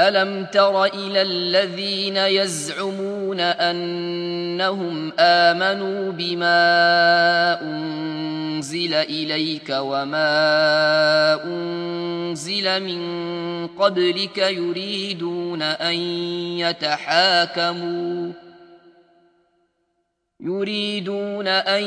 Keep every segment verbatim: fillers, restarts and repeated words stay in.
ألم تر إلى الذين يزعمون أنهم آمنوا بما أنزل إليك وما أنزل من قبلك يريدون أن يتحاكموا يريدون أن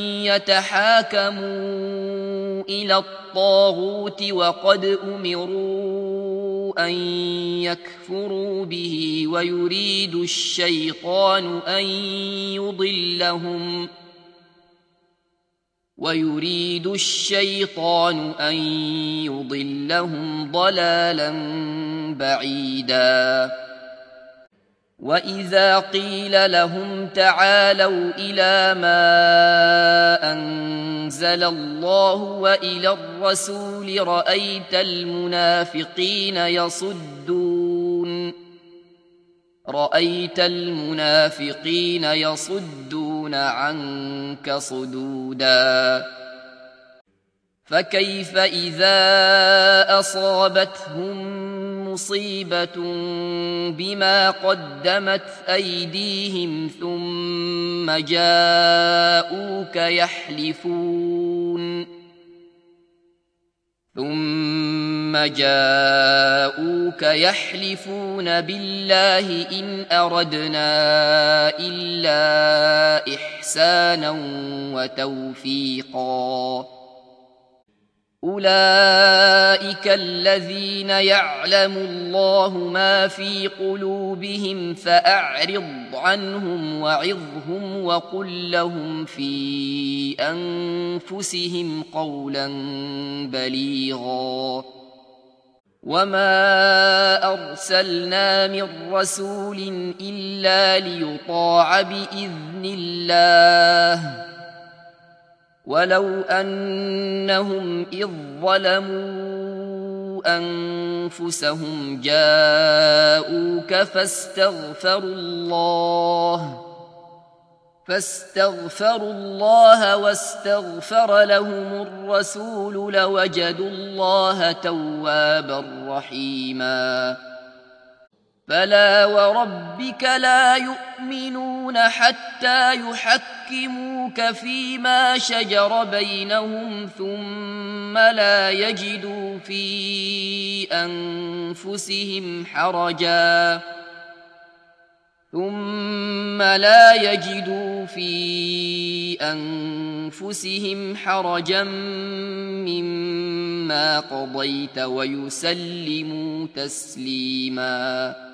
يتحاكموا إلى الطاغوت وقد أمروا أن يكفروا به ويريد الشيطان أن يضلهم ويريد الشيطان أن يضلهم ضلالا بعيدا وإذا قيل لهم تعالوا إلى ما أنزل الله وإلى الرسول رأيت المنافقين يصدون رأيت المنافقين يصدون عنك صدودا فكيف إذا أصابتهم مصيبة بما قدمت أيديهم ثم جاءوك يحلفون ثم جاءوك يحلفون بالله إن أردنا إلا إحسانا وتوفيقا أولئك الذين يعلم الله ما في قلوبهم فأعرض عنهم وعظهم وقل لهم في أنفسهم قولا بليغا وما أرسلنا من رسول إلا ليطاع بإذن الله ولو أنهم إذ ظلموا أنفسهم جاءوك فاستغفروا الله فاستغفروا الله واستغفر لهم الرسول لوجدوا الله توابا رحيما فلا وربك لا يؤمنون حتى يحكموك فيما شجر بينهم ثم لا يجدوا في أنفسهم حرجا ثم لا يجدوا في أنفسهم حرجا مما قضيت ويسلموا تسليما